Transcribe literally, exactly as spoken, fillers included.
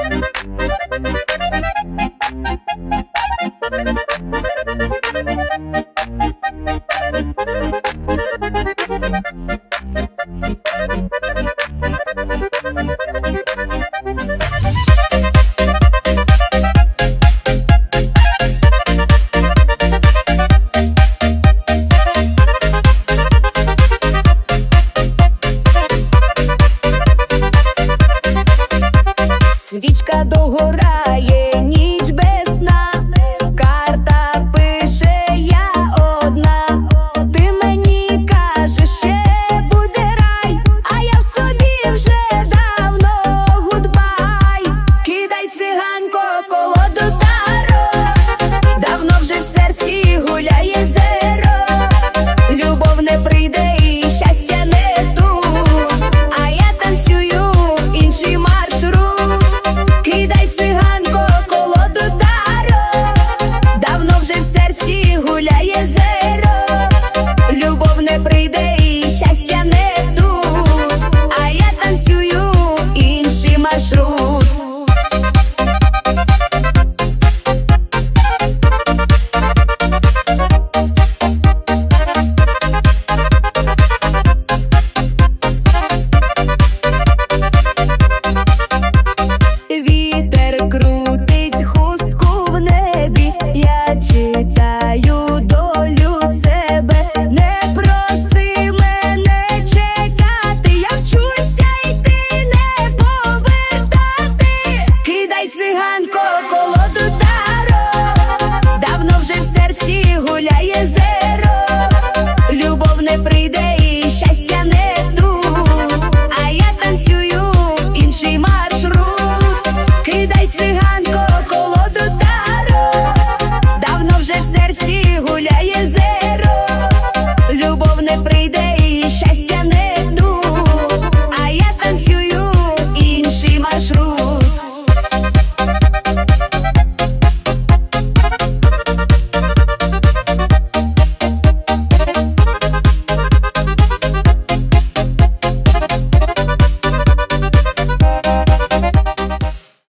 Свічка догорає, ніч без сна, карта пише я одна. Ти мені кажеш, ще буде рай, а я в собі вже давно гудбай. Кидай, циганко, колоду таро, давно вже в серці гуляє зеро. Любов не прийде і щастя не тут, а я танцюю інший маршрут. Кидай, циганко, колоду таро, давно вже в серці гуляє зеро. Любов не прийде і щастя не тут, а я танцюю інший маршрут. Вітер крутить хустку в небі, я читаю долю себе. Не проси мене чекати, я вчуся йти, не повертати. Кидай, циганко, колоду таро, давно вже в серці гуляє зеро.